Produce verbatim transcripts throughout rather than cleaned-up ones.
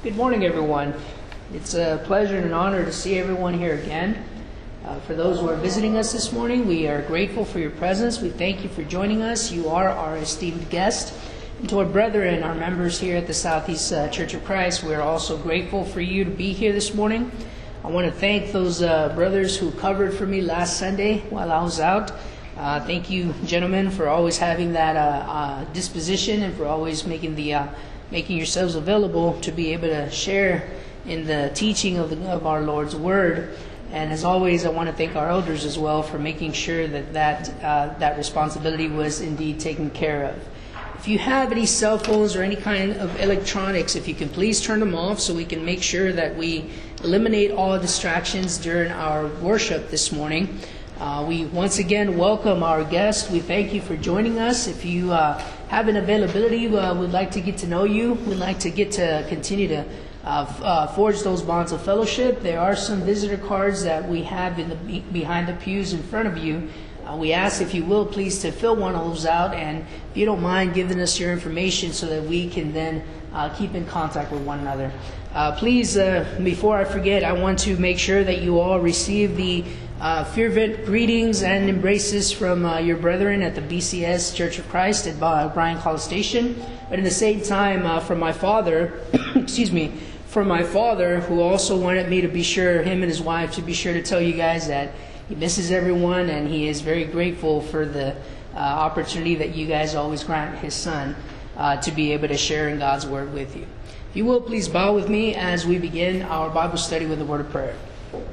Good morning, everyone. It's a pleasure and an honor to see everyone here again. Uh, for those who are visiting us this morning, we are grateful for your presence. We thank you for joining us. You are our esteemed guest. And to our brethren, our members here at the Southeast uh, Church of Christ, we are also grateful for you to be here this morning. I want to thank those uh, brothers who covered for me last Sunday while I was out. Uh, thank you, gentlemen, for always having that uh, uh, disposition and for always making the uh, making yourselves available to be able to share in the teaching of, the, of our Lord's Word. And as always, I want to thank our elders as well for making sure that that, uh, that responsibility was indeed taken care of. If you have any cell phones or any kind of electronics, if you can please turn them off so we can make sure that we eliminate all distractions during our worship this morning. Uh, we once again welcome our guests. We thank you for joining us. If you uh, have an availability, uh, we'd like to get to know you. We'd like to get to continue to uh, f- uh, forge those bonds of fellowship. There are some visitor cards that we have in the behind the pews in front of you. Uh, we ask, if you will, please to fill one of those out, and if you don't mind giving us your information so that we can then uh, keep in contact with one another. Uh, please, uh, before I forget, I want to make sure that you all receive the Uh, fervent greetings and embraces from uh, your brethren at the B C S Church of Christ at Bryan College Station. But at the same time, uh, from my father, excuse me, from my father, who also wanted me to be sure, him and his wife, to be sure to tell you guys that he misses everyone and he is very grateful for the uh, opportunity that you guys always grant his son uh, to be able to share in God's Word with you. If you will, please bow with me as we begin our Bible study with a word of prayer.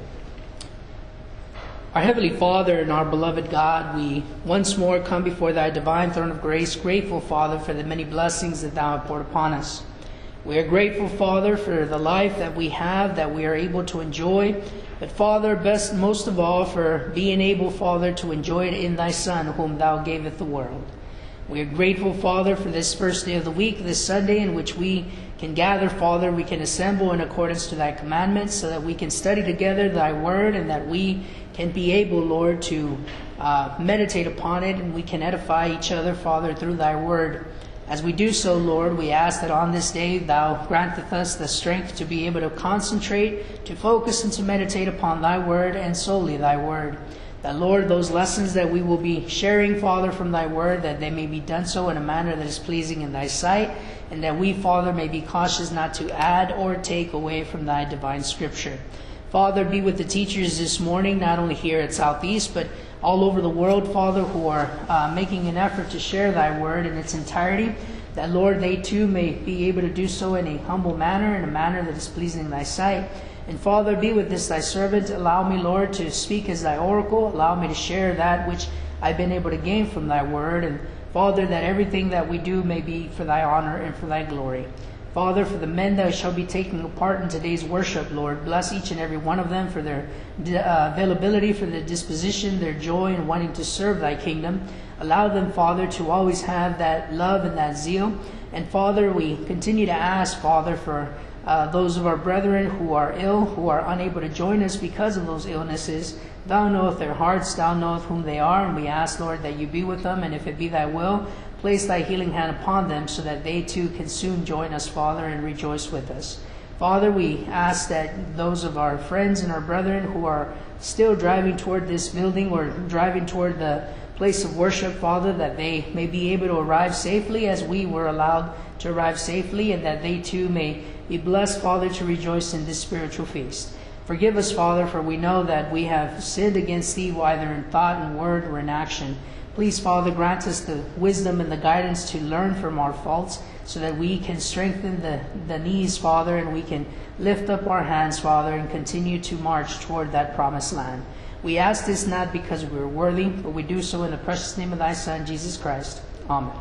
Our Heavenly Father and our beloved God, we once more come before Thy divine throne of grace, grateful, Father, for the many blessings that Thou hast poured upon us. We are grateful, Father, for the life that we have, that we are able to enjoy. But, Father, best most of all, for being able, Father, to enjoy it in Thy Son, whom Thou gavest the world. We are grateful, Father, for this first day of the week, this Sunday, in which we can gather, Father, we can assemble in accordance to Thy commandments, so that we can study together Thy Word, and that we can be able, Lord, to uh, meditate upon it, and we can edify each other, Father, through Thy Word. As we do so, Lord, we ask that on this day Thou granteth us the strength to be able to concentrate, to focus, and to meditate upon Thy Word, and solely Thy Word. That, Lord, those lessons that we will be sharing, Father, from Thy Word, that they may be done so in a manner that is pleasing in Thy sight, and that we, Father, may be cautious not to add or take away from Thy divine Scripture. Father, be with the teachers this morning, not only here at Southeast, but all over the world, Father, who are uh, making an effort to share Thy Word in its entirety, that, Lord, they too may be able to do so in a humble manner, in a manner that is pleasing in Thy sight. And Father, be with this Thy servant. Allow me, Lord, to speak as Thy oracle. Allow me to share that which I've been able to gain from Thy Word. And Father, that everything that we do may be for Thy honor and for Thy glory. Father, for the men that shall be taking part in today's worship, Lord, bless each and every one of them for their uh, availability, for their disposition, their joy in wanting to serve Thy kingdom. Allow them, Father, to always have that love and that zeal. And Father, we continue to ask, Father, for uh, those of our brethren who are ill, who are unable to join us because of those illnesses. Thou knowest their hearts, Thou knowest whom they are, and we ask, Lord, that You be with them, and if it be Thy will, place Thy healing hand upon them so that they too can soon join us, Father, and rejoice with us. Father, we ask that those of our friends and our brethren who are still driving toward this building or driving toward the place of worship, Father, that they may be able to arrive safely as we were allowed to arrive safely, and that they too may be blessed, Father, to rejoice in this spiritual feast. Forgive us, Father, for we know that we have sinned against Thee, either in thought, in word, or in action. Please, Father, grant us the wisdom and the guidance to learn from our faults so that we can strengthen the, the knees, Father, and we can lift up our hands, Father, and continue to march toward that promised land. We ask this not because we're worthy, but we do so in the precious name of Thy Son, Jesus Christ. Amen.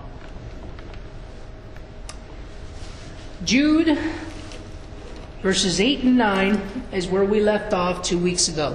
Jude, verses eight and nine is where we left off two weeks ago.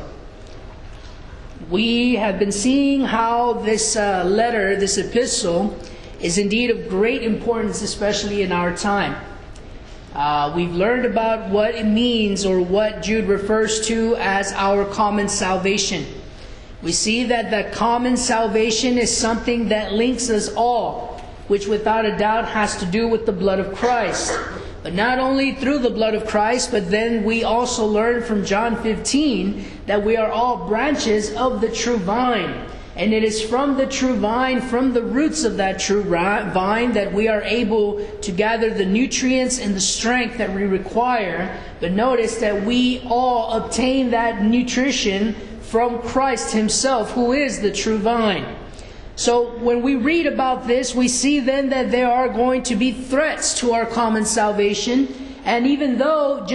We have been seeing how this uh, letter, this epistle, is indeed of great importance, especially in our time. Uh, we've learned about what it means, or what Jude refers to as our common salvation. We see that the common salvation is something that links us all, which without a doubt has to do with the blood of Christ. But not only through the blood of Christ, but then we also learn from John fifteen that we are all branches of the true vine. And it is from the true vine, from the roots of that true vine, that we are able to gather the nutrients and the strength that we require. But notice that we all obtain that nutrition from Christ Himself, who is the true vine. So when we read about this, we see then that there are going to be threats to our common salvation. And even though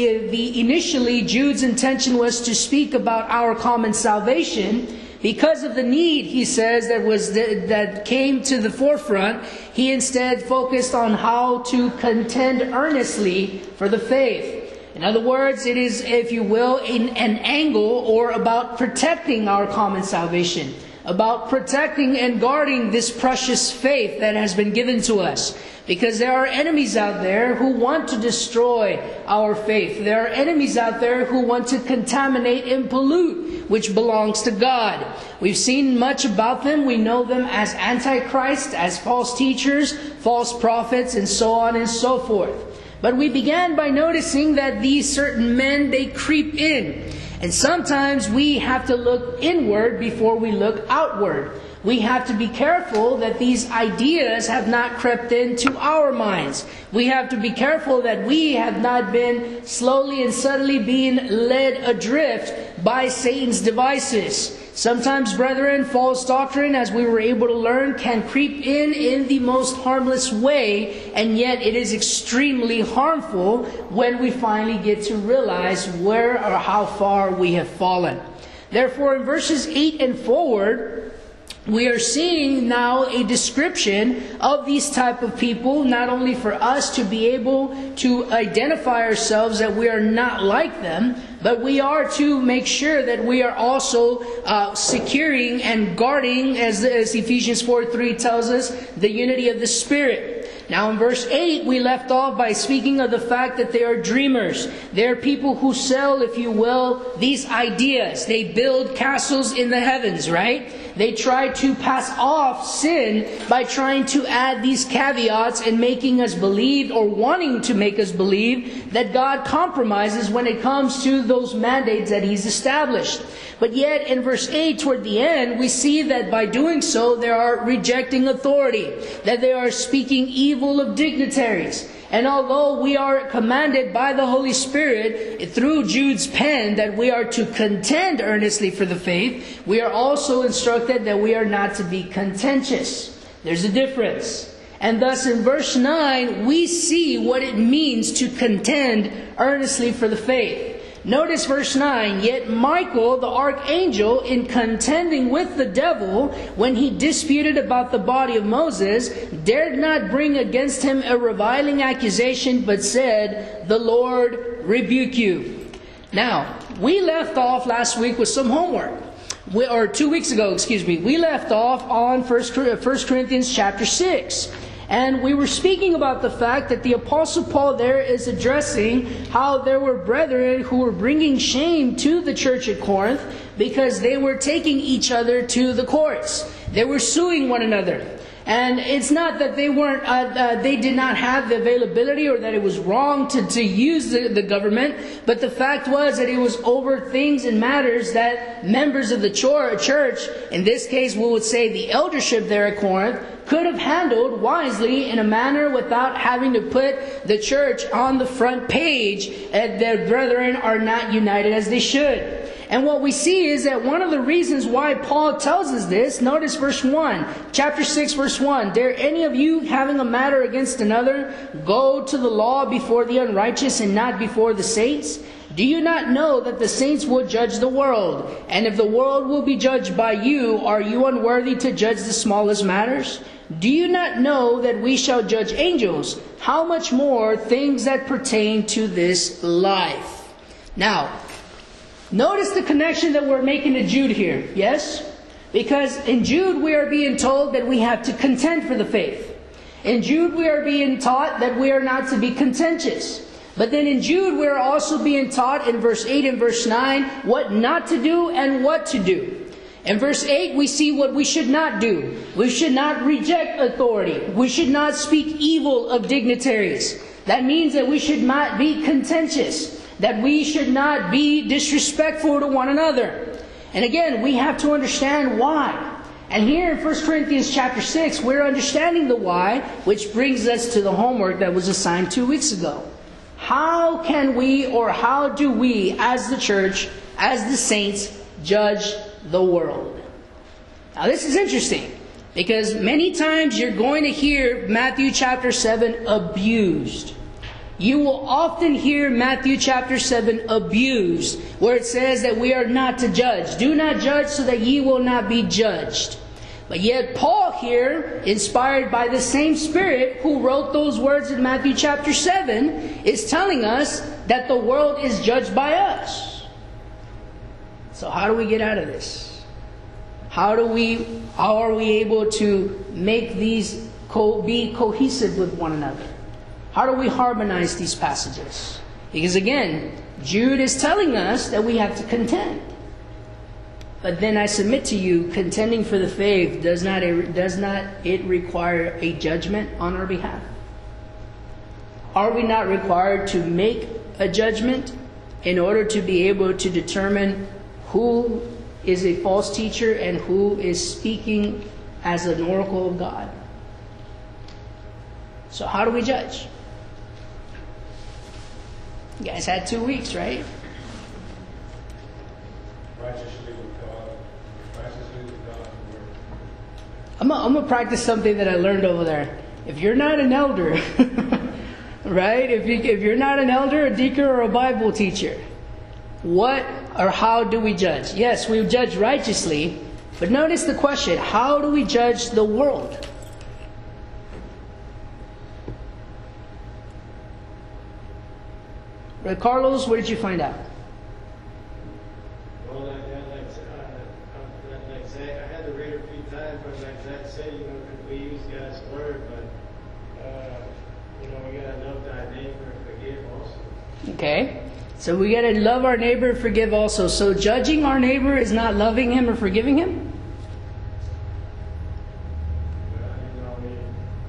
the initially Jude's intention was to speak about our common salvation, because of the need, he says, that was the, that came to the forefront, he instead focused on how to contend earnestly for the faith. In other words, it is, if you will, in an angle or about protecting our common salvation, about protecting and guarding this precious faith that has been given to us. Because there are enemies out there who want to destroy our faith. There are enemies out there who want to contaminate and pollute, which belongs to God. We've seen much about them. We know them as Antichrist, as false teachers, false prophets, and so on and so forth. But we began by noticing that these certain men, they creep in. And sometimes we have to look inward before we look outward. We have to be careful that these ideas have not crept into our minds. We have to be careful that we have not been slowly and subtly being led adrift by Satan's devices. Sometimes, brethren, false doctrine, as we were able to learn, can creep in in the most harmless way, and yet it is extremely harmful when we finally get to realize where or how far we have fallen. Therefore, in verses eight and forward, we are seeing now a description of these type of people, not only for us to be able to identify ourselves that we are not like them, but we are to make sure that we are also uh, securing and guarding, as, as Ephesians four three tells us, the unity of the Spirit. Now in verse eight, we left off by speaking of the fact that they are dreamers. They are people who sell, if you will, these ideas. They build castles in the heavens, right? They try to pass off sin by trying to add these caveats and making us believe, or wanting to make us believe, that God compromises when it comes to those mandates that He's established. But yet in verse eight, toward the end, we see that by doing so, they are rejecting authority, that they are speaking evil of dignitaries. And although we are commanded by the Holy Spirit through Jude's pen that we are to contend earnestly for the faith, we are also instructed that we are not to be contentious. There's a difference. And thus in verse nine, we see what it means to contend earnestly for the faith. Notice verse nine, yet Michael, the archangel, in contending with the devil, when he disputed about the body of Moses, dared not bring against him a reviling accusation, but said, "The Lord rebuke you." Now, we left off last week with some homework. We, or two weeks ago, excuse me, we left off on First Corinthians chapter six. And we were speaking about the fact that the Apostle Paul there is addressing how there were brethren who were bringing shame to the church at Corinth because they were taking each other to the courts. They were suing one another. And it's not that they weren't, uh, uh, they did not have the availability or that it was wrong to, to use the, the government, but the fact was that it was over things and matters that members of the church, in this case we would say the eldership there at Corinth, could have handled wisely in a manner without having to put the church on the front page that their brethren are not united as they should. And what we see is that one of the reasons why Paul tells us this, notice verse one, chapter six, verse one, "Dare any of you, having a matter against another, go to the law before the unrighteous and not before the saints? Do you not know that the saints will judge the world? And if the world will be judged by you, are you unworthy to judge the smallest matters? Do you not know that we shall judge angels? How much more things that pertain to this life?" Now, notice the connection that we're making to Jude here, yes? Because in Jude we are being told that we have to contend for the faith. In Jude we are being taught that we are not to be contentious. But then in Jude we are also being taught in verse eight and verse nine what not to do and what to do. In verse eight we see what we should not do. We should not reject authority. We should not speak evil of dignitaries. That means that we should not be contentious, that we should not be disrespectful to one another. And again, we have to understand why. And here in First Corinthians chapter six, we're understanding the why, which brings us to the homework that was assigned two weeks ago. How can we, or how do we, as the church, as the saints, judge the world? Now this is interesting, because many times you're going to hear Matthew chapter seven abused. You will often hear Matthew chapter seven abused, where it says that we are not to judge. Do not judge so that ye will not be judged. But yet Paul here, inspired by the same Spirit who wrote those words in Matthew chapter seven, is telling us that the world is judged by us. So how do we get out of this? How do we, how are we able to make these co- be cohesive with one another? How do we harmonize these passages? Because again, Jude is telling us that we have to contend. But then I submit to you, contending for the faith, does not, does not it require a judgment on our behalf? Are we not required to make a judgment in order to be able to determine who is a false teacher and who is speaking as an oracle of God? So how do we judge? You guys had two weeks, right? Righteously with God. Righteously with God. I'm going to practice something that I learned over there. If you're not an elder, right? If, you, if you're not an elder, a deacon, or a Bible teacher, what or how do we judge? Yes, we judge righteously, but notice the question, how do we judge the world? Carlos, what did you find out? Well, like, like, uh, like Zach, I had to read it a few times, but like Zach said, you know, we use God's word, but, uh, you know, we got to love thy neighbor and forgive also. Okay. So we got to love our neighbor and forgive also. So judging our neighbor is not loving him or forgiving him? Well, you know, we,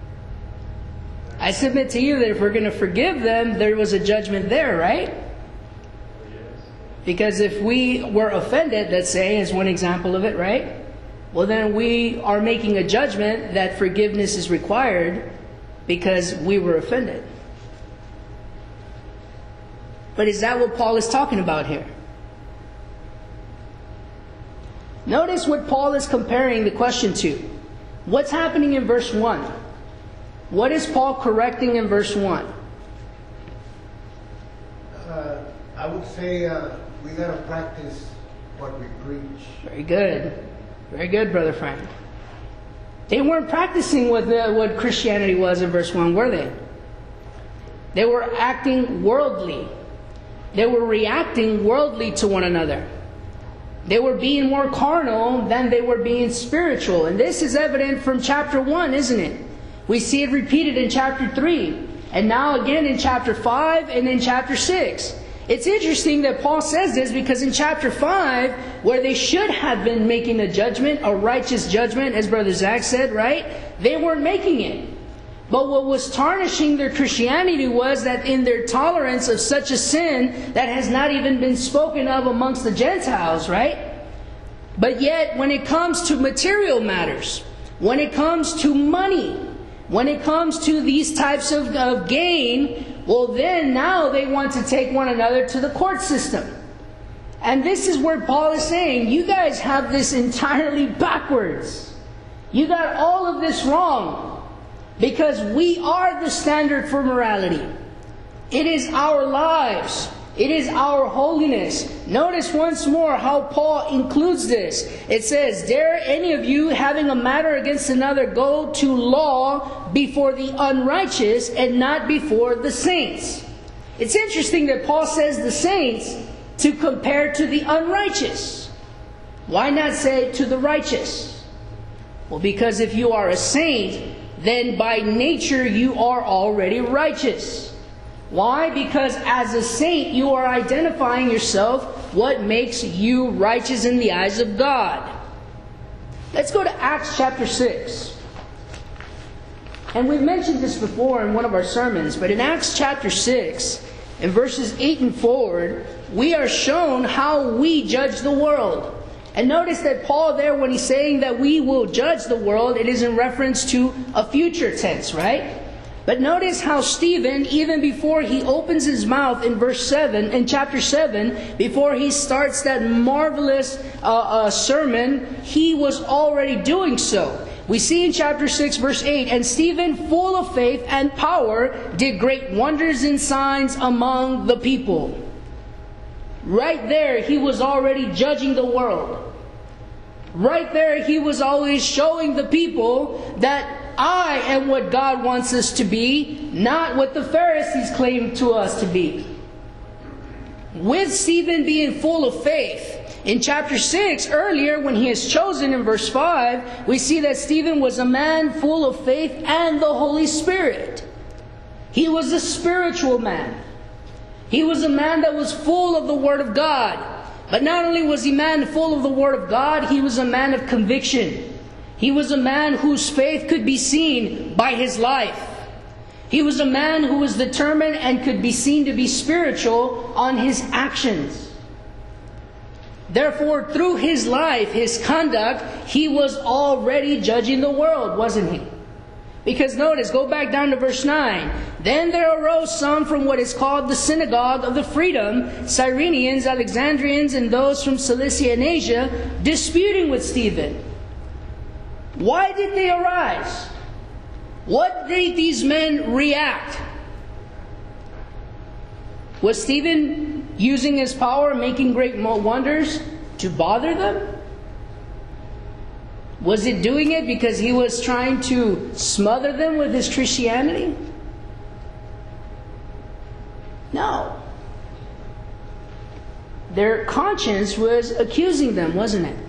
I submit to you that if we're going to forgive them, there was a judgment there, right? yes. Because if we were offended, let's say, as one example of it, right? Well, then we are making a judgment that forgiveness is required because we were offended. But is that what Paul is talking about here? Notice what Paul is comparing the question to. What's happening in verse one? What is Paul correcting in verse one? Uh, I would say uh, we got to practice what we preach. Very good. Very good, Brother Frank. They weren't practicing what, the, what Christianity was in verse one, were they? They were acting worldly. They were reacting worldly to one another. They were being more carnal than they were being spiritual. And this is evident from chapter one, isn't it? We see it repeated in chapter three. And now again in chapter five and in chapter six. It's interesting that Paul says this because in chapter five, where they should have been making a judgment, a righteous judgment, as Brother Zach said, right? They weren't making it. But what was tarnishing their Christianity was that in their tolerance of such a sin that has not even been spoken of amongst the Gentiles, right? But yet, when it comes to material matters, when it comes to money, when it comes to these types of, of gain, well then now they want to take one another to the court system. And this is where Paul is saying, you guys have this entirely backwards. You got all of this wrong. Because we are the standard for morality. It is our lives. It is our holiness. Notice once more how Paul includes this. It says, dare any of you having a matter against another go to law before the unrighteous and not before the saints. It's interesting that Paul says the saints to compare to the unrighteous. Why not say to the righteous? Well, because if you are a saint, then by nature you are already righteous. Why? Because as a saint you are identifying yourself what makes you righteous in the eyes of God. Let's go to Acts chapter six. And we've mentioned this before in one of our sermons, but in Acts chapter six, in verses eight and forward, we are shown how we judge the world. And notice that Paul there, when he's saying that we will judge the world, it is in reference to a future tense, right? But notice how Stephen, even before he opens his mouth in verse seven, in chapter seven, before he starts that marvelous uh, uh, sermon, he was already doing so. We see in chapter six, verse eight, and Stephen, full of faith and power, did great wonders and signs among the people. Right there, he was already judging the world. Right there, he was always showing the people that I am what God wants us to be, not what the Pharisees claim to us to be. With Stephen being full of faith, in chapter six, earlier, when he is chosen in verse five, we see that Stephen was a man full of faith and the Holy Spirit. He was a spiritual man. He was a man that was full of the Word of God. But not only was he a man full of the Word of God, he was a man of conviction. He was a man whose faith could be seen by his life. He was a man who was determined and could be seen to be spiritual on his actions. Therefore, through his life, his conduct, he was already judging the world, wasn't he? Because notice, go back down to verse nine. Then there arose some from what is called the synagogue of the freedom, Cyrenians, Alexandrians, and those from Cilicia and Asia, disputing with Stephen. Why did they arise? What made these men react? Was Stephen using his power, making great wonders to bother them? Was it doing it because he was trying to smother them with his Christianity? No. Their conscience was accusing them, wasn't it?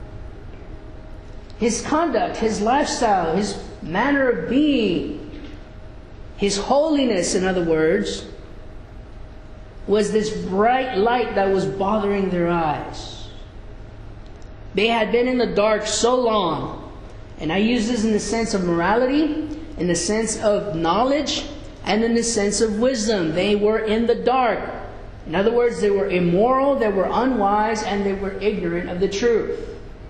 His conduct, his lifestyle, his manner of being, his holiness, in other words, was this bright light that was bothering their eyes. They had been in the dark so long, and I use this in the sense of morality, in the sense of knowledge, and in the sense of wisdom. They were in the dark. In other words, they were immoral, they were unwise, and they were ignorant of the truth.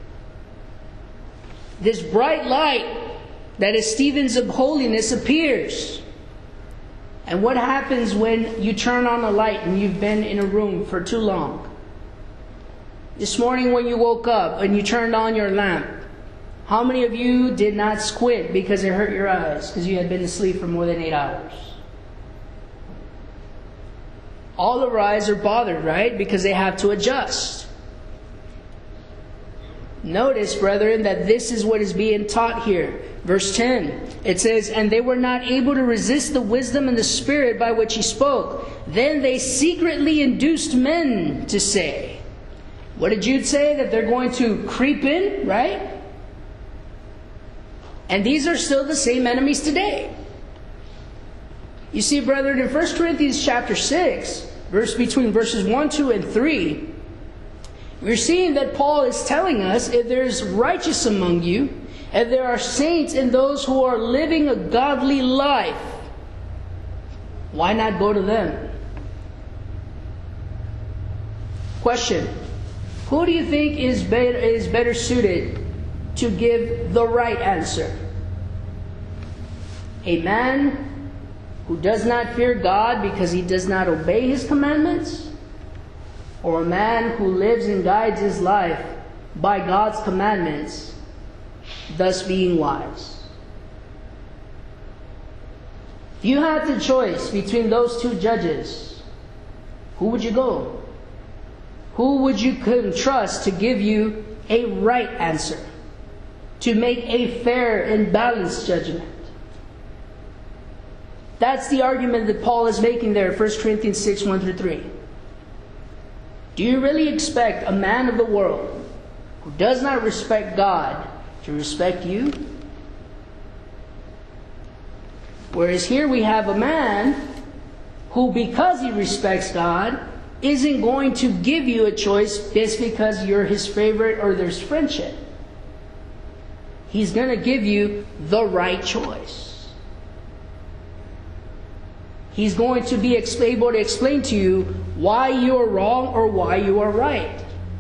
This bright light that is Stephen's of holiness appears. And what happens when you turn on a light and you've been in a room for too long? This morning when you woke up and you turned on your lamp, how many of you did not squint because it hurt your eyes because you had been asleep for more than eight hours? All the eyes are bothered, right? Because they have to adjust. Notice, brethren, that this is what is being taught here. Verse ten, it says, and they were not able to resist the wisdom and the spirit by which he spoke. Then they secretly induced men to say. What did Jude say? That they're going to creep in, right? And these are still the same enemies today. You see, brethren, in First Corinthians chapter six, verse between verses one, two, and three, we're seeing that Paul is telling us, if there's righteous among you, if there are saints and those who are living a godly life, why not go to them? Question. Who do you think is better, is better suited to give the right answer? A man who does not fear God because he does not obey His commandments? Or a man who lives and guides his life by God's commandments, thus being wise? If you had the choice between those two judges, who would you go? Who would you trust to give you a right answer? To make a fair and balanced judgment? That's the argument that Paul is making there in First Corinthians six, one through three. Do you really expect a man of the world who does not respect God to respect you? Whereas here we have a man who, because he respects God, isn't going to give you a choice just because you're his favorite or there's friendship. He's going to give you the right choice. He's going to be able to explain to you why you are wrong or why you are right.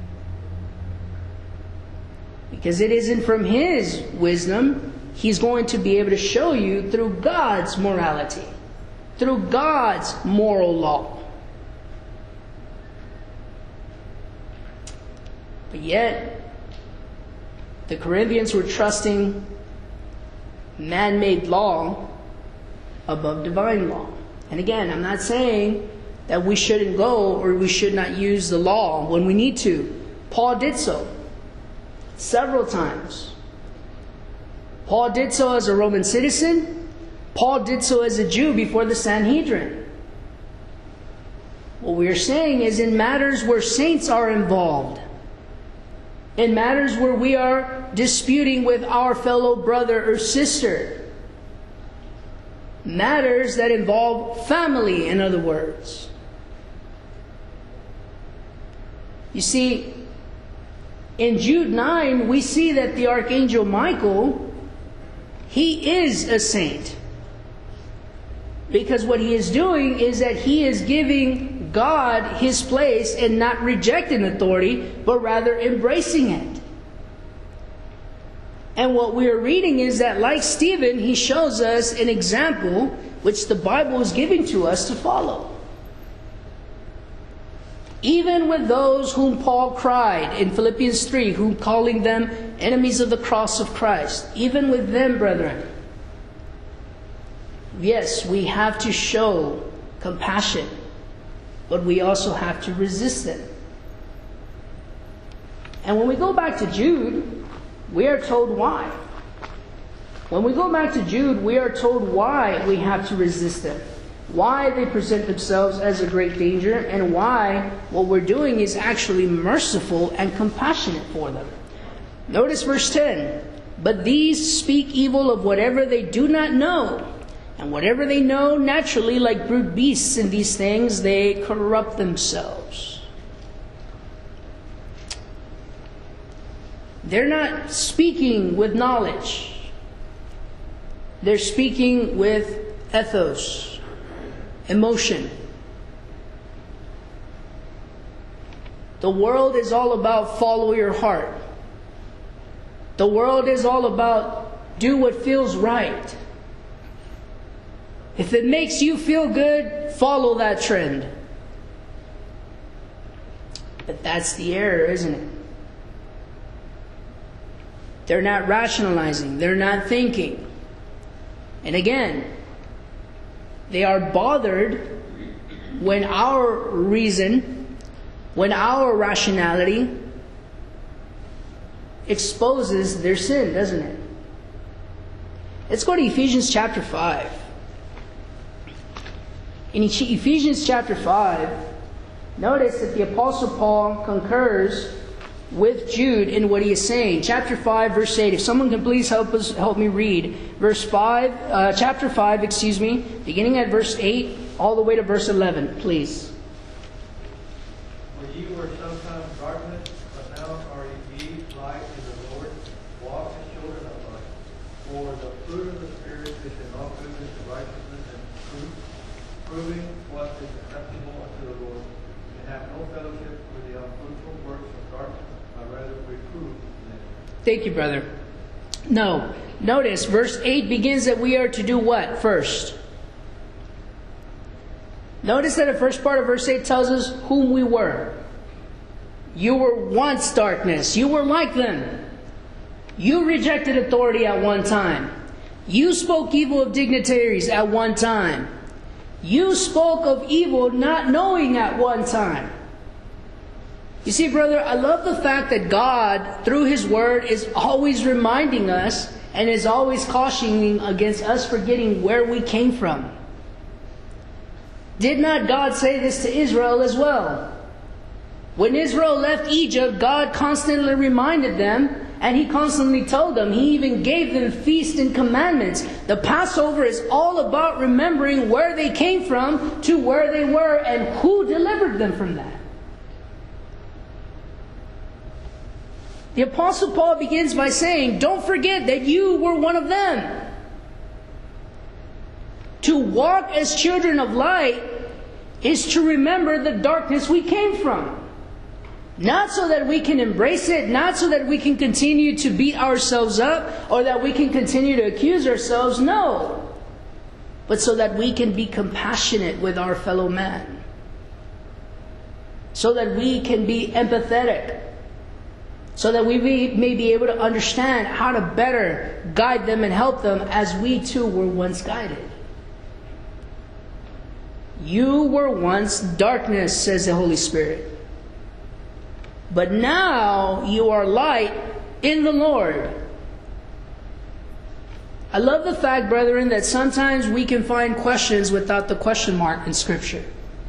Because it isn't from His wisdom. He's going to be able to show you through God's morality, through God's moral law. But yet, the Corinthians were trusting man-made law above divine law. And again, I'm not saying that we shouldn't go or we should not use the law when we need to. Paul did so several times. Paul did so as a Roman citizen. Paul did so as a Jew before the Sanhedrin. What we are saying is in matters where saints are involved, in matters where we are disputing with our fellow brother or sister, matters that involve family, in other words. You see, in Jude nine, we see that the Archangel Michael, he is a saint. Because what he is doing is that he is giving God His place and not rejecting authority, but rather embracing it. And what we are reading is that, like Stephen, he shows us an example which the Bible is giving to us to follow. Even with those whom Paul cried in Philippians three, whom calling them enemies of the cross of Christ, even with them, brethren, yes, we have to show compassion, but we also have to resist them. And when we go back to Jude, we are told why. When we go back to Jude, we are told why we have to resist them. Why they present themselves as a great danger, and why what we're doing is actually merciful and compassionate for them. Notice verse ten. But these speak evil of whatever they do not know. And whatever they know, naturally, like brute beasts in these things, they corrupt themselves. They're not speaking with knowledge. They're speaking with ethos, emotion. The world is all about follow your heart. The world is all about do what feels right. If it makes you feel good, follow that trend. But that's the error, isn't it? They're not rationalizing. They're not thinking. And again, they are bothered when our reason, when our rationality exposes their sin, doesn't it? Let's go to Ephesians chapter five. In Ephesians chapter five, notice that the Apostle Paul concurs with Jude in what he is saying. Chapter five, verse eight. If someone can please help us, help me read verse five, uh, chapter five, excuse me, beginning at verse eight, all the way to verse eleven, please. For you were sometimes darkness, but now are ye light in the Lord. Walk as children of light. For the fruit of the Spirit is in all goodness and righteousness and truth, proving what is acceptable unto the Lord, and have no fellowship with the unfruitful works of darkness, but rather reprove them. Thank you, brother. No. Notice, verse eight begins that we are to do what first? Notice that the first part of verse eight tells us whom we were. You were once darkness. You were like them. You rejected authority at one time. You spoke evil of dignitaries at one time. You spoke of evil not knowing at one time. You see, brother, I love the fact that God, through His Word, is always reminding us and is always cautioning against us forgetting where we came from. Did not God say this to Israel as well? When Israel left Egypt, God constantly reminded them, and He constantly told them. He even gave them feasts and commandments. The Passover is all about remembering where they came from to where they were and who delivered them from that. The Apostle Paul begins by saying, don't forget that you were one of them. To walk as children of light is to remember the darkness we came from. Not so that we can embrace it, not so that we can continue to beat ourselves up, or that we can continue to accuse ourselves, no. But so that we can be compassionate with our fellow man. So that we can be empathetic. So that we may be able to understand how to better guide them and help them as we too were once guided. You were once darkness, says the Holy Spirit. But now you are light in the Lord. I love the fact, brethren, that sometimes we can find questions without the question mark in Scripture.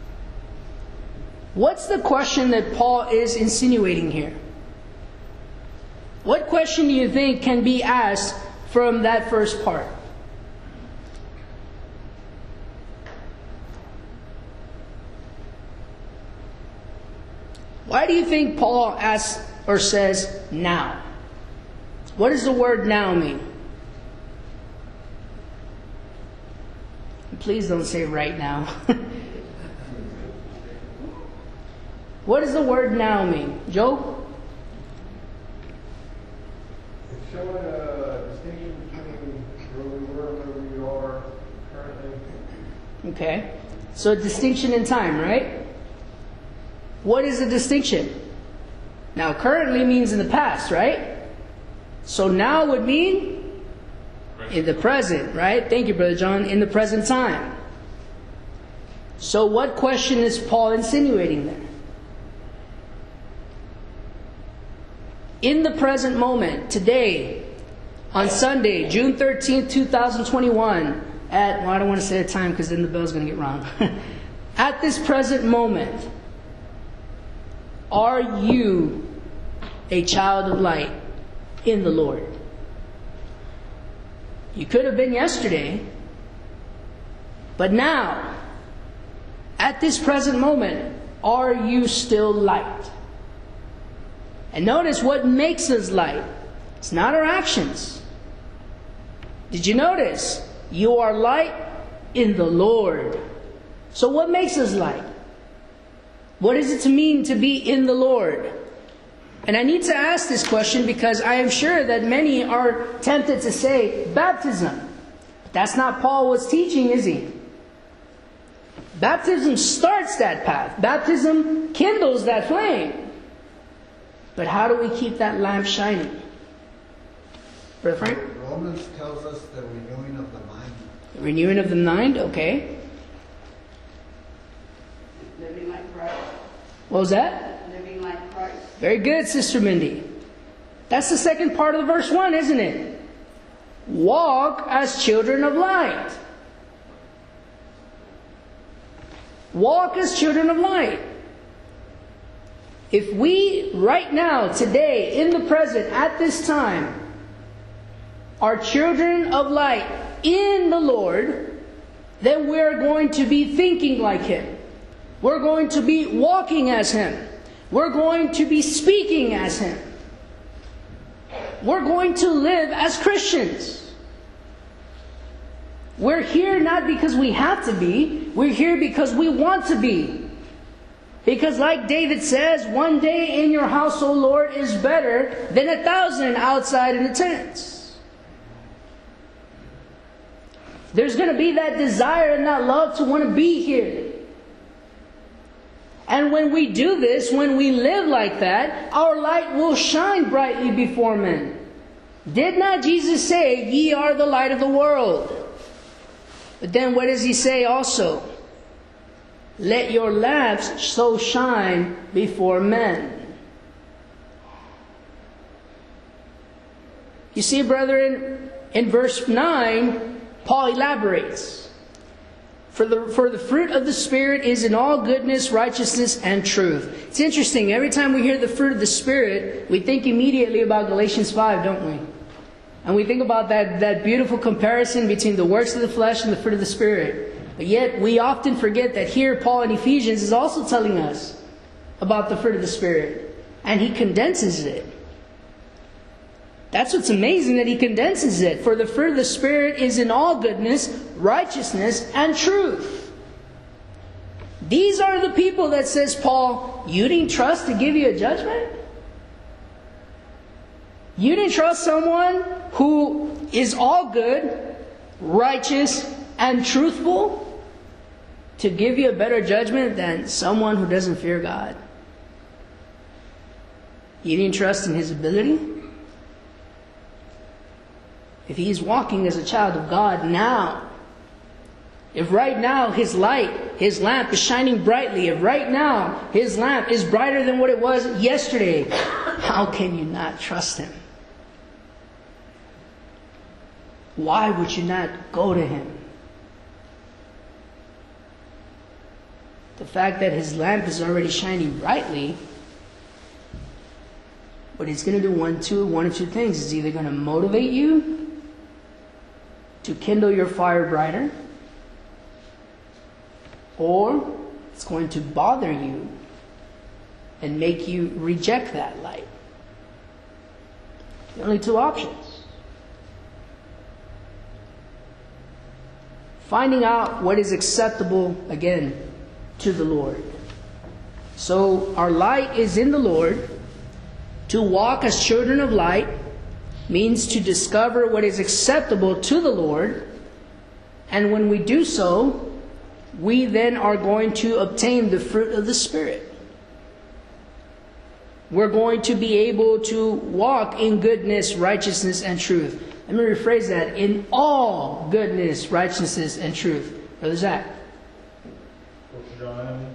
What's the question that Paul is insinuating here? What question do you think can be asked from that first part? Why do you think Paul asks or says now? What does the word now mean? Please don't say right now. What does the word now mean? Joe? It's showing a distinction between where we were and where we are currently. Okay. So a distinction in time, right? What is the distinction? Now, currently means in the past, right? So now would mean in the present, right? Thank you, Brother John. In the present time. So what question is Paul insinuating there? In the present moment, today, on Sunday, June thirteenth, twenty twenty-one, at, well, I don't want to say a time because then the bell's going to get wrong. At this present moment, are you a child of light in the Lord? You could have been yesterday, but now, at this present moment, are you still light? And notice what makes us light. It's not our actions. Did you notice? You are light in the Lord. So what makes us light? What does it mean to be in the Lord? And I need to ask this question because I am sure that many are tempted to say baptism. But that's not Paul was teaching, is he? Baptism starts that path. Baptism kindles that flame. But how do we keep that lamp shining? Brother Frank? Romans tells us the renewing of the mind. The renewing of the mind, okay. Living like Christ. What was that? Living like Christ. Very good, Sister Mindy. That's the second part of the verse one, isn't it? Walk as children of light. Walk as children of light. If we, right now, today, in the present, at this time, are children of light in the Lord, then we're going to be thinking like Him. We're going to be walking as Him. We're going to be speaking as Him. We're going to live as Christians. We're here not because we have to be. We're here because we want to be. Because like David says, one day in your house, O Lord, is better than a thousand outside in the tents. There's going to be that desire and that love to want to be here. And when we do this, when we live like that, our light will shine brightly before men. Did not Jesus say, ye are the light of the world? But then what does He say also? Let your lamps so shine before men. You see, brethren, in verse nine, Paul elaborates. For the, for the fruit of the Spirit is in all goodness, righteousness, and truth. It's interesting. Every time we hear the fruit of the Spirit, we think immediately about Galatians five, don't we? And we think about that, that beautiful comparison between the works of the flesh and the fruit of the Spirit. But yet, we often forget that here, Paul in Ephesians is also telling us about the fruit of the Spirit. And he condenses it. That's what's amazing, that he condenses it. For the fruit of the Spirit is in all goodness, righteousness, and truth. These are the people that, says Paul, you didn't trust to give you a judgment? You didn't trust someone who is all good, righteous, and truthful to give you a better judgment than someone who doesn't fear God? You didn't trust in his ability? If he's walking as a child of God now, if right now his light, his lamp is shining brightly, if right now his lamp is brighter than what it was yesterday, how can you not trust him? Why would you not go to him? The fact that his lamp is already shining brightly, but it's going to do one, two, one of two things. It's either going to motivate you to kindle your fire brighter, or it's going to bother you and make you reject that light. The only two options. Finding out what is acceptable, again, to the Lord. So our light is in the Lord. To walk as children of light means to discover what is acceptable to the Lord. And when we do so, we then are going to obtain the fruit of the Spirit. We're going to be able to walk in goodness, righteousness, and truth. Let me rephrase that. In all goodness, righteousness, and truth. Brother Zach. Book John,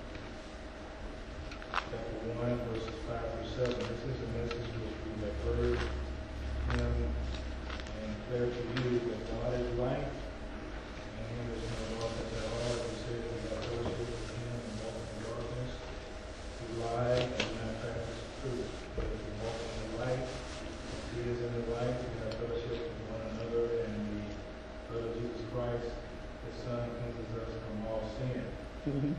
chapter one, verses five through seven. This is a message which we have heard him and declare to you that God is light, and him is no darkness at all. He said we have fellowship with him and walk in darkness. We lie and do not practice truth. But if we walk in the light, as he is in the light, we have fellowship with one another, and the blood of Jesus Christ, his Son, cleanses us from all sin. Mm-hmm.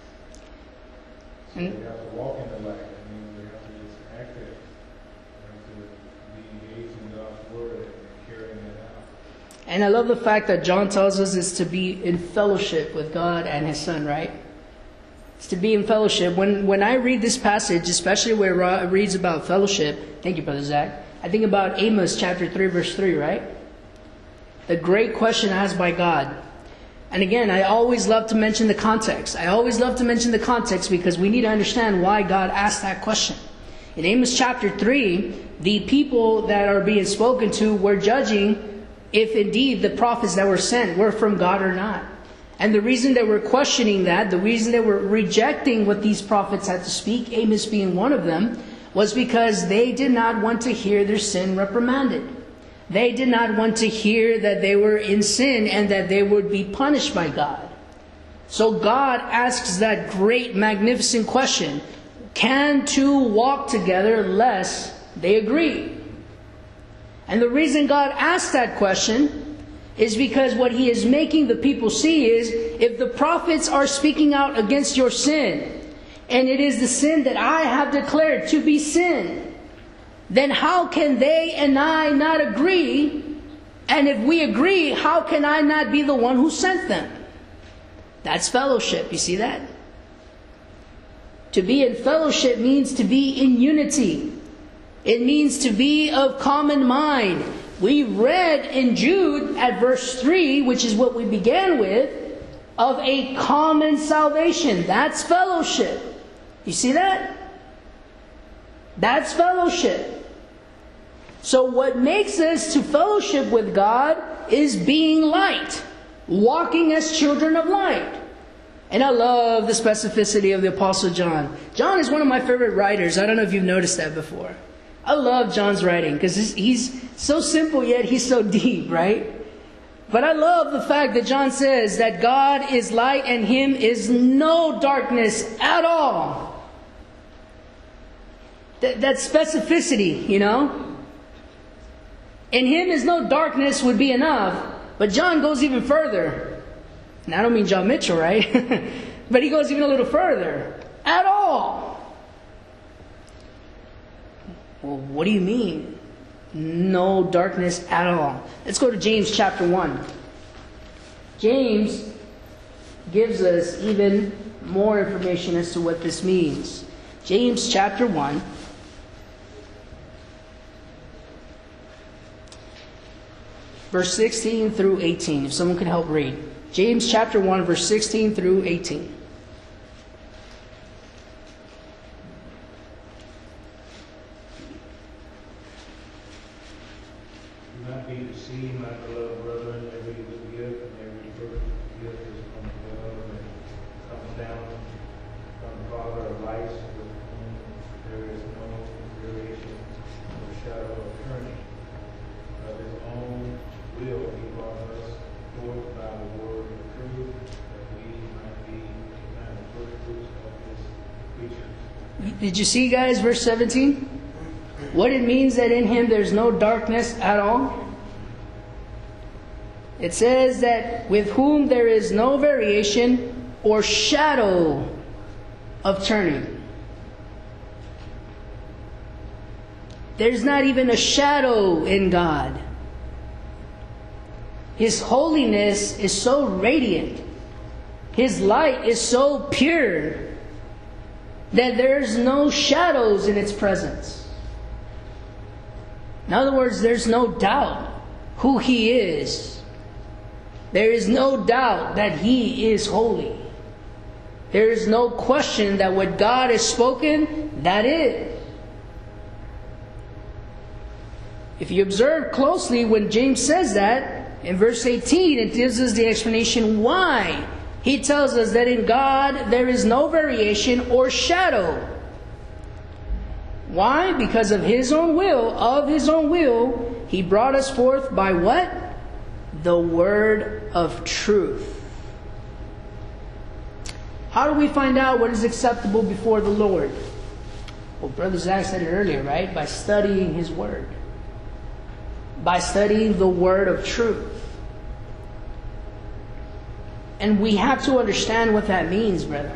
So we have to walk in the light. I mean, we have to just act it. We have to be engaged in God's word and carrying it out. And I love the fact that John tells us is to be in fellowship with God and his Son, right? It's to be in fellowship. When when I read this passage, especially where it reads about fellowship, thank you, Brother Zach, I think about Amos chapter three, verse three, right? The great question asked by God. And again, I always love to mention the context. I always love to mention the context because we need to understand why God asked that question. In Amos chapter three, the people that are being spoken to were judging if indeed the prophets that were sent were from God or not. And the reason they were questioning that, the reason they were rejecting what these prophets had to speak, Amos being one of them, was because they did not want to hear their sin reprimanded. They did not want to hear that they were in sin and that they would be punished by God. So God asks that great, magnificent question: can two walk together lest they agree? And the reason God asked that question is because what he is making the people see is, if the prophets are speaking out against your sin, and it is the sin that I have declared to be sin, then how can they and I not agree? And if we agree, how can I not be the one who sent them? That's fellowship. You see that? To be in fellowship means to be in unity. It means to be of common mind. We read in Jude at verse three, which is what we began with, of a common salvation. That's fellowship. You see that? That's fellowship. So what makes us to fellowship with God is being light, walking as children of light. And I love the specificity of the Apostle John. John is one of my favorite writers. I don't know if you've noticed that before. I love John's writing because he's so simple yet he's so deep, right? But I love the fact that John says that God is light and him is no darkness at all. That, that specificity, you know? In him is no darkness would be enough. But John goes even further. And I don't mean John Mitchell, right? But he goes even a little further. At all. Well, what do you mean? no darkness at all. Let's go to James chapter one. James gives us even more information as to what this means. James chapter one. Verse sixteen through eighteen. If someone could help read. James chapter one, verse sixteen through eighteen. Do not be deceived, my beloved brethren. Every good gift and every perfect gift is from above and comes down from the Father of lights, with whom there is no variation or shadow of turning. Of his own will he brought us forth by the word of truth, that we might be kind of first fruits of his creatures. Did you see, guys, verse seventeen? What it means that in him there's no darkness at all? It says that with whom there is no variation or shadow of turning. There's not even a shadow in God. His holiness is so radiant. His light is so pure that there's no shadows in its presence. In other words, there's no doubt who He is. There is no doubt that He is holy. There is no question that what God has spoken, that is. If you observe closely when James says that, in verse eighteen, it gives us the explanation why. He tells us that in God there is no variation or shadow. Why? Because of His own will, of His own will, He brought us forth by what? The word of truth. How do we find out what is acceptable before the Lord? Well, Brother Zach said it earlier, right? By studying His word. By studying the word of truth. And we have to understand what that means, brother.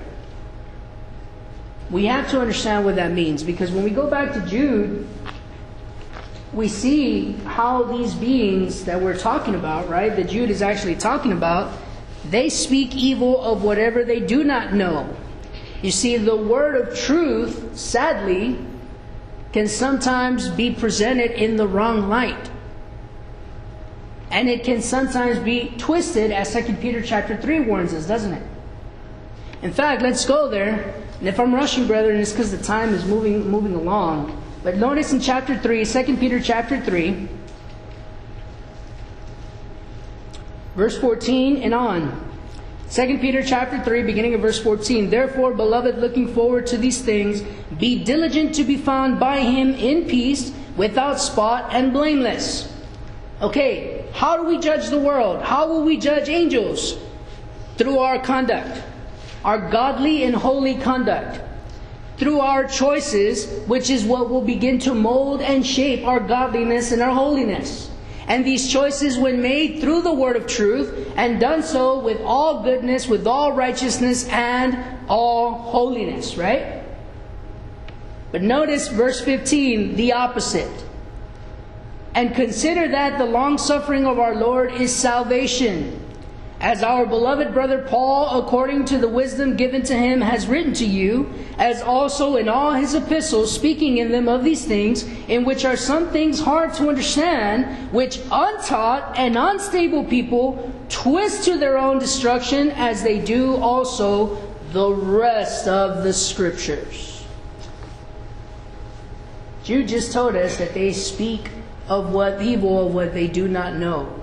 We have to understand what that means, because when we go back to Jude, we see how these beings that we're talking about, right, that Jude is actually talking about, they speak evil of whatever they do not know. You see, the word of truth, sadly, can sometimes be presented in the wrong light. And it can sometimes be twisted, as Second Peter chapter three warns us, doesn't it? In fact, let's go there. And if I'm rushing, brethren, it's because the time is moving moving along. But notice in chapter three, Second Peter chapter three, verse fourteen and on. Second Peter chapter three, beginning of verse fourteen. Therefore, beloved, looking forward to these things, be diligent to be found by Him in peace, without spot and blameless. Okay, how do we judge the world? How will we judge angels? Through our conduct. Our godly and holy conduct. Through our choices, which is what will begin to mold and shape our godliness and our holiness. And these choices, when made through the word of truth, and done so with all goodness, with all righteousness, and all holiness, right? But notice verse fifteen, the opposite. And consider that the long-suffering of our Lord is salvation. As our beloved brother Paul, according to the wisdom given to him, has written to you, as also in all his epistles, speaking in them of these things, in which are some things hard to understand, which untaught and unstable people twist to their own destruction, as they do also the rest of the Scriptures. Jude just told us that they speak of what evil of what they do not know.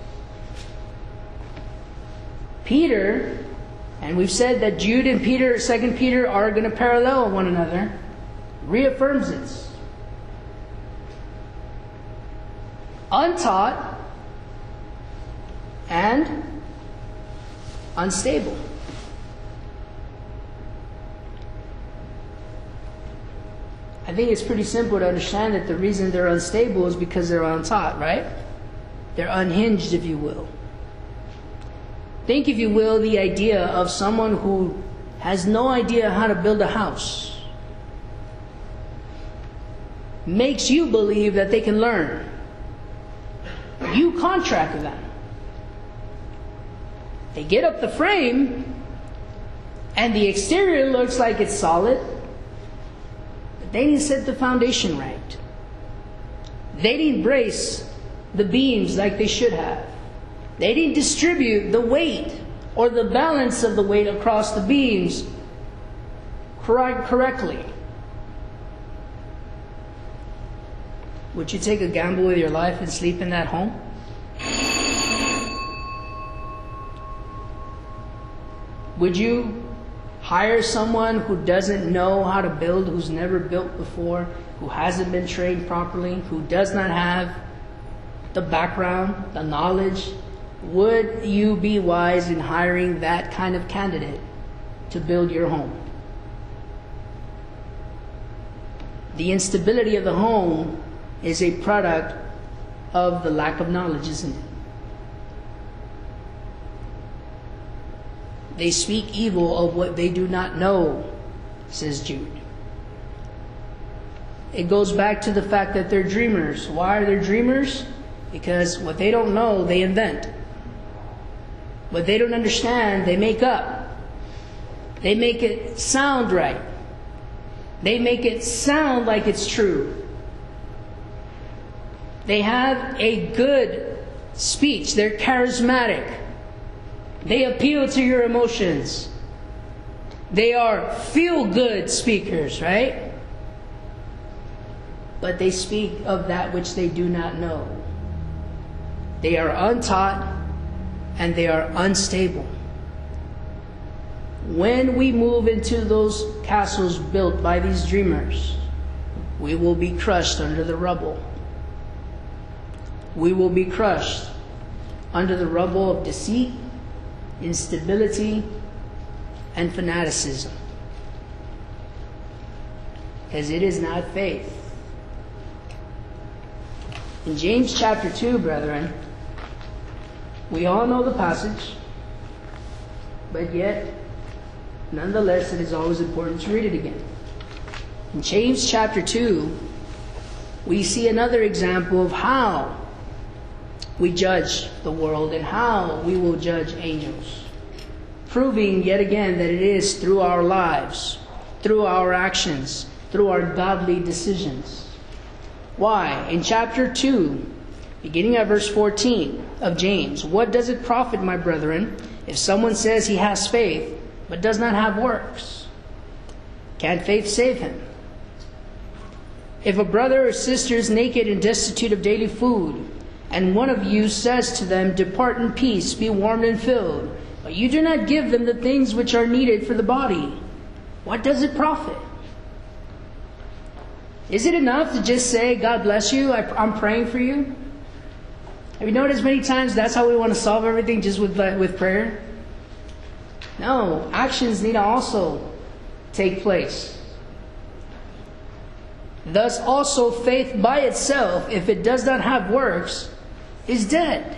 Peter, and we've said that Jude and Peter, Second Peter, are going to parallel one another, reaffirms it. Untaught and unstable. I think it's pretty simple to understand that the reason they're unstable is because they're untaught, right? They're unhinged, if you will. Think, if you will, the idea of someone who has no idea how to build a house. makes you believe that they can learn. You contract with them. They get up the frame, and the exterior looks like it's solid, but they didn't set the foundation right. They didn't brace the beams like they should have. They didn't distribute the weight or the balance of the weight across the beams correct, correctly. Would you take a gamble with your life and sleep in that home? Would you hire someone who doesn't know how to build, who's never built before, who hasn't been trained properly, who does not have the background, the knowledge? Would you be wise in hiring that kind of candidate to build your home? The instability of the home is a product of the lack of knowledge, isn't it? They speak evil of what they do not know, says Jude. It goes back to the fact that they're dreamers. Why are they dreamers? Because what they don't know, they invent. What they don't understand, they make up. They make it sound right. They make it sound like it's true. They have a good speech. They're charismatic. They appeal to your emotions. They are feel-good speakers, right? But they speak of that which they do not know. They are untaught and they are unstable. When we move into those castles built by these dreamers, we will be crushed under the rubble. We will be crushed under the rubble of deceit, instability, and fanaticism. Because it is not faith. In James chapter two, brethren, we all know the passage, but yet, nonetheless, it is always important to read it again. In James chapter two, we see another example of how we judge the world and how we will judge angels. Proving yet again that it is through our lives, through our actions, through our godly decisions. Why? In chapter two, beginning at verse fourteen of James, what does it profit, my brethren, if someone says he has faith, but does not have works? Can faith save him? If a brother or sister is naked and destitute of daily food, and one of you says to them, depart in peace, be warmed and filled, but you do not give them the things which are needed for the body, what does it profit? Is it enough to just say, God bless you, I, I'm praying for you? Have you noticed many times that's how we want to solve everything, just with, uh, with prayer? No, actions need to also take place. Thus also faith by itself, if it does not have works, is dead.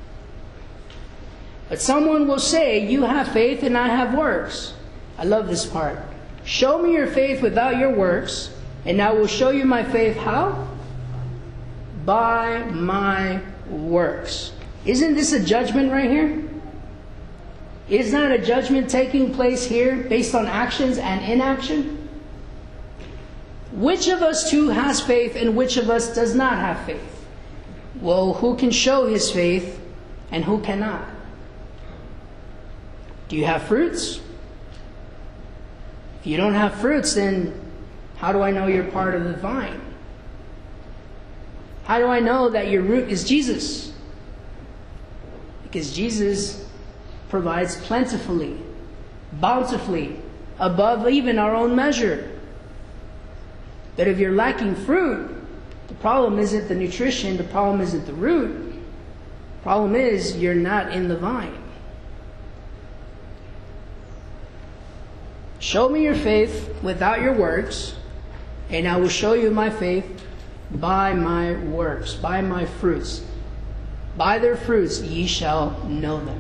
But someone will say, you have faith and I have works. I love this part. Show me your faith without your works, and I will show you my faith how? By my works. Isn't this a judgment right here? Is not a judgment taking place here based on actions and inaction? Which of us two has faith and which of us does not have faith? Well, who can show his faith and who cannot? Do you have fruits? If you don't have fruits, then how do I know you're part of the vine? How do I know that your root is Jesus? Because Jesus provides plentifully, bountifully, above even our own measure. But if you're lacking fruit, the problem isn't the nutrition, the problem isn't the root. The problem is you're not in the vine. Show me your faith without your works, and I will show you my faith by my works, by my fruits. By their fruits ye shall know them.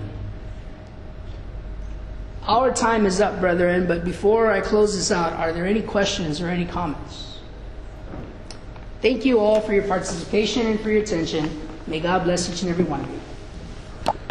Our time is up, brethren, but before I close this out, are there any questions or any comments? Thank you all for your participation and for your attention. May God bless each and every one of you.